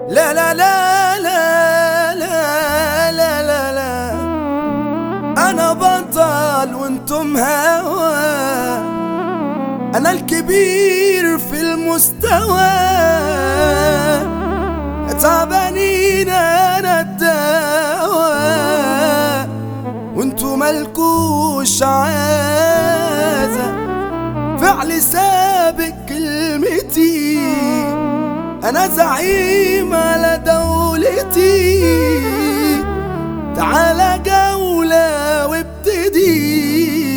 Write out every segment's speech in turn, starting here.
لا لا لا لا لا لا لا لا، أنا بطل وانتم هوا، أنا الكبير في المستوى، تعبانين أنا الدواء، وانتو ملكوش عازة، فعلي سابق كلمتي، أنا زعيم على دولتي، تعالى جولة وابتدي،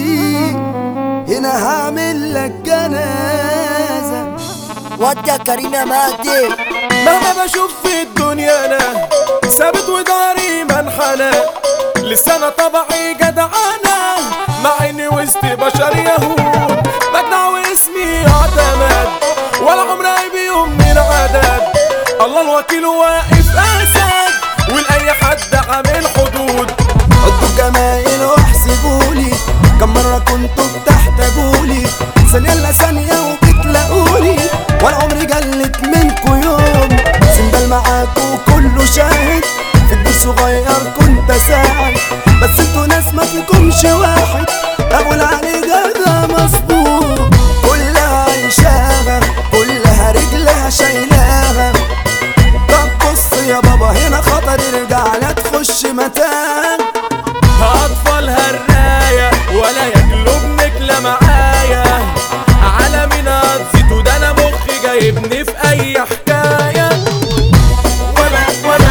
هنا هعمل لك جنازة. ودي كريمة مهدي. مهما بشوف في الدنيا انا ثابت وداري منحنى، لسه انا طبعي جدعانة، مع اني وسط بشر يهود، مجدع واسمي يعتمد، ولا عمري بيوم من عدد، الله الوكيل واقف اسد، ولاي حد عامل حدود. حطوا جمايل واحسبولي، كم مرة كنتوا بتحتاجولي، ثانية الا ثانية وبتلاقوني، ولا عمري جلت منكوا يوم، سندال معاكوا كله شاهد، في الدور صغير كنت اساعد، بس انتوا ناس ما فيكمش واحد، اقول عليه جدع مظبوط، كلها عيشاها، كلها رجلها شايلاها. طب بص يا بابا هنا خطر، ارجع لا تخش متاهة، هأطفال هالراية ولا يجلبنك لا معايا، على مين هتزيدوا ده انا مخي جايبني في اي حكاية، ولا ولا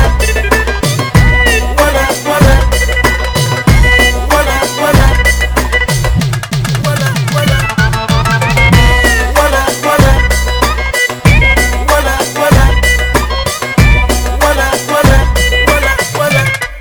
ولا ولا ولا ولا ولا ولا ولا ولا ولا ولا ولا ولا.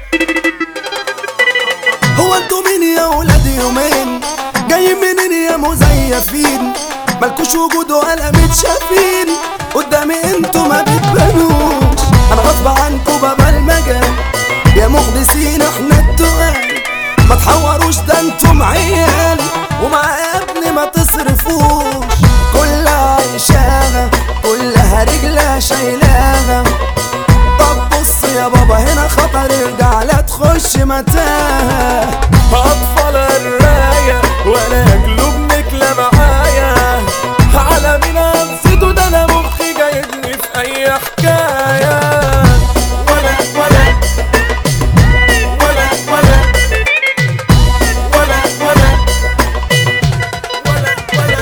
هو انتوا مين يا ولاد يومين، جايين منين يا مزيفين، مالكوش وجود ولا متشافين، قدامي انتوا ما بتبانوش، انا غصب عنكوا بابا المجال، يا مخلصين احنا التقال، ما تحوروش ده انتم عيال، ومع ابني ما تصرفوش، كلها عيشاها، كلها رجلها شايلاها. طب بص يا بابا هنا خطر، ارجع لا تخش متاهة، أطفال الراية ولا يجلبنك لا معايا، على مين هنسيته ده انا مخي جايبني في اي حكاية، ولا ولا ولا ولا ولا ولا ولا ولا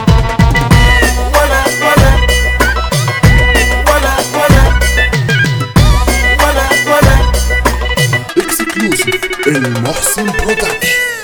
ولا ولا ولا ولا ولا. اكسكلوسيف المحسن برودكشن.